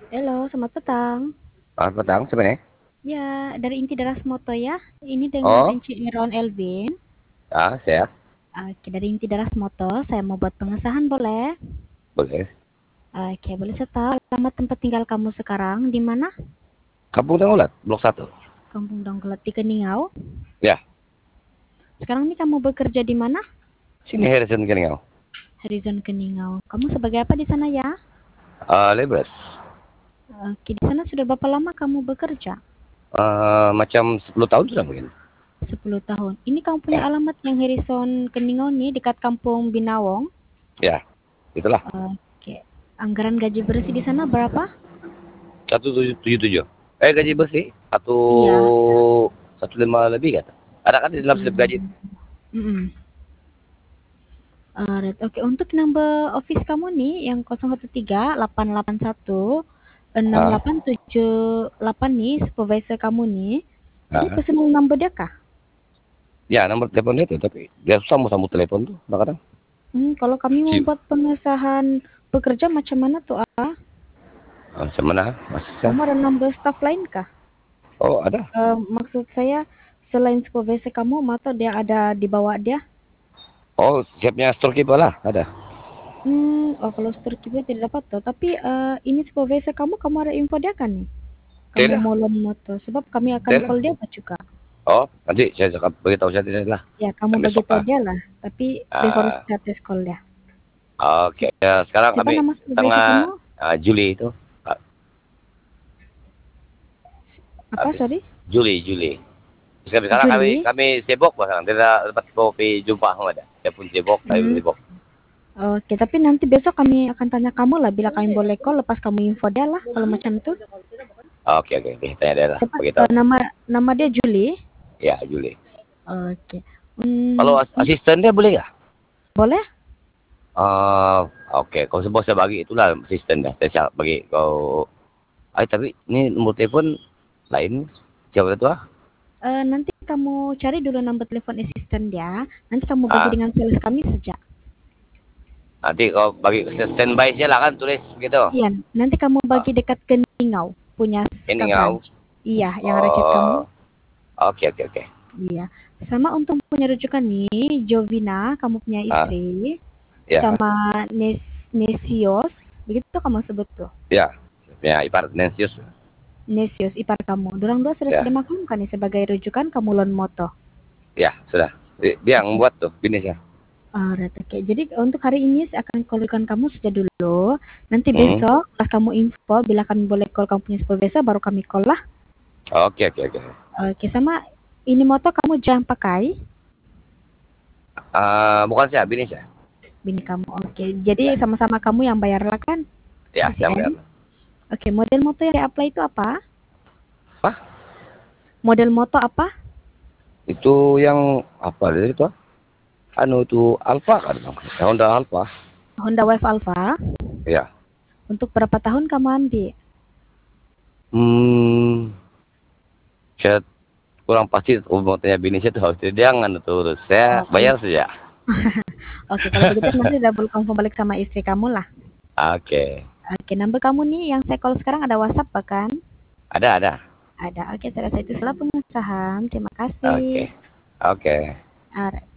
Halo, selamat petang. Selamat petang sebenarnya. Ya, dari Inti Daras Moto ya. Ini dengan Oh, Enci Ron Elvin. ya, saya Oke, dari Inti Daras Moto, saya mau buat pengesahan boleh? boleh. Oke, boleh saya tahu alamat tempat tinggal kamu sekarang di mana? Kampung Tenggulat, Blok 1. Kampung Dongkelat di Keningau. Ya, Sekarang ini kamu bekerja di mana? sini Harrison Keningau. Horizon Keningau. Kamu sebagai apa di sana ya? Lebres. Oke, di sana sudah berapa lama kamu bekerja? Macam 10 tahun sudah mungkin. 10 tahun. Ini kamu punya Ya, alamat yang Horizon Keningau nih dekat Kampung Binawong. ya, itulah. Oke. Anggaran gaji bersih di sana berapa? 1777. Gaji bersih satu Iya. 15 lebih kata. Ada kan di dalam slip gaji. Hmm. Mm-mm. Alright, oke. Untuk number office kamu nih yang 013-881 Ah, 6878 nih supervisor kamu nih. Ini ah. personal number dia kah? Ya, nomor telepon itu tapi dia susah mau sambung telepon tuh kadang. Kalau kami mau Si, buat pengesahan bekerja macam mana tuh? Semana masih sah. Kamu ada number staff lain kah? Oh, ada. Maksud saya selain supervisor kamu, atau dia ada di bawah dia? Oh, siapnya storekeeper lah, ada. Kalau store keeper tidak dapat tuh. Tapi ini supervisor kamu, kamu ada info dia kan nih? Kamu Tidak, mau loan motor, sebab kami akan tidak. call dia juga. Oh, nanti saya cakap beritahu saya tidak lah. Ya, kamu Besok beritahu ah. dia lah. Tapi before Ah, status call dia. oke, ya, sekarang Siapa kami nama supervisor kamu? tengah Juli itu. Ah, Apa, habis sorry? Juli. Sekarang kami Juli? kami sibuk sekarang. Tidak dapat kopi jumpa sama ada. Saya pun sibuk, saya pun Hmm. sibuk. Oke, tapi nanti besok kami akan tanya kamu lah. Bila kami boleh call, lepas kamu info dia lah. Kalau macam itu. Oke. Tanya dia lah, Siapa? beritahu. Nama dia Juli. Ya, Juli. Oke. Kalau asisten dia boleh nggak? Boleh? Oke, kau sebut saya bagi itulah asisten dah. Saya siap bagi kau. Tapi ini nomor telepon lain. Siapa itu ah? Nanti kamu cari dulu nomor telepon asisten dia. Nanti kamu bagi Ah, dengan sales kami saja. nanti kau bagi standby saja lah kan tulis begitu. Iya, nanti kamu Ah, bagi dekat Keningau punya ini ngau. branch. Iya, yang ada chat kamu. Oh, oke. Iya. Sama untuk punya rujukan nih, Jovina, kamu punya Ah, istri, ya, sama Nesios, begitu kamu sebut tuh. ya, ya, ibarat Nensius. Nesios, ipar kamu. Dorang dua sudah Ya, saya maklumkan nih sebagai rujukan kamu loan moto. ya, sudah. Dia yang membuat tuh, bisnis ya. Alright, oke. Jadi untuk hari ini saya akan callkan kamu saja dulu. Nanti Hmm. besok pas kamu info bila kami boleh call kamu punya supervisor baru kami call lah. Oke. Oke, sama ini moto kamu jangan pakai Bukan saya, bisnis ya. bini kamu. Oke, jadi Ya, sama-sama kamu yang bayar lah kan? ya, yang BCN. bayar. Oke, model moto yang di-apply itu apa? Apa? Model moto apa? Itu yang apa dari itu? Itu Alfa kan, Honda Alfa. Honda Wave Alpha. Ya. Untuk berapa tahun kamu ambil? Hmm, saya kurang pasti mau tanya bisnis itu harus jangan itu. Saya Kalau bayar saja. Oke, kalau begitu nanti double confirm balik sama istri kamu lah. Oke. Oke, number kamu nih yang saya call sekarang ada WhatsApp bahkan? Ada. Ada. Oke, saya rasa itu salah pengesahan. Terima Oke. kasih. Oke. Alright.